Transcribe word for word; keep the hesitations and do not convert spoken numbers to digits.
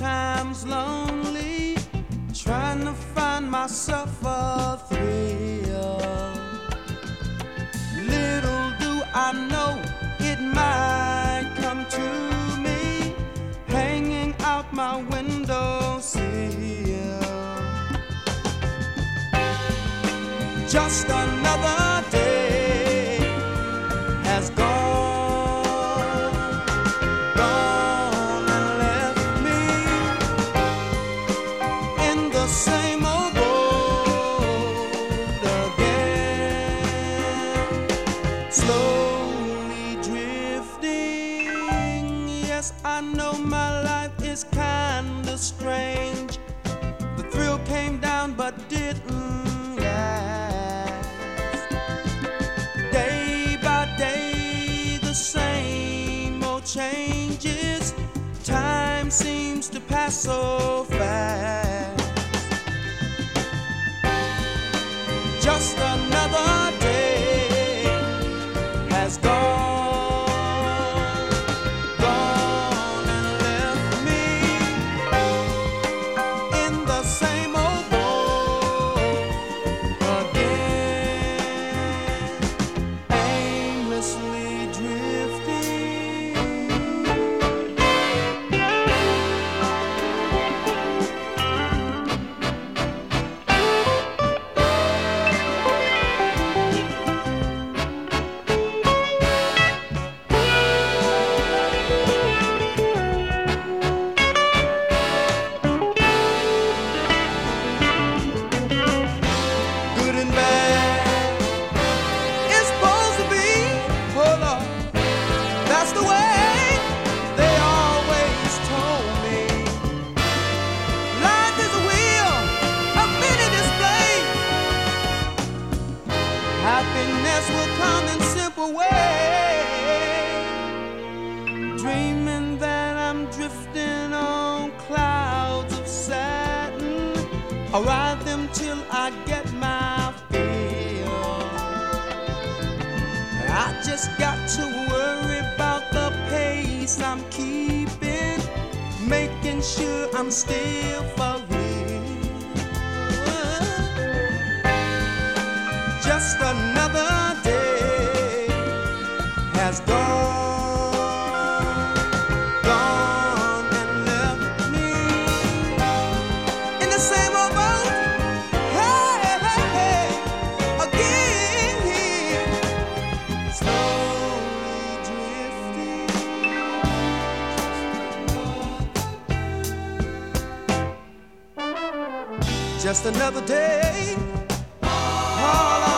sometimes lonely, trying to find myself a thrill. Little do I know it might come to me, hanging out my windowsill. Just another day has gone, gone and left me in the same old boat again, slowly drifting. Yes, I know my life is kinda strange. The thrill came down but didn't last. Day by day, the same old changes. Time seems to pass so fast. Just another day has gone, gone and left me in the same old boat again, aimlessly drifting. Good and bad is supposed to be, hold on, that's the way they always told me. Life is a wheel of many displays. Happiness will come in simple ways. Dreaming that I'm drifting on clouds of satin, I'll ride them till I get my fill. I just got to worry about the pace I'm keeping, making sure I'm still for real. Just another day has gone, gone and left me in the same old boat. Hey, hey, hey, again, slowly drifting. Just another day, all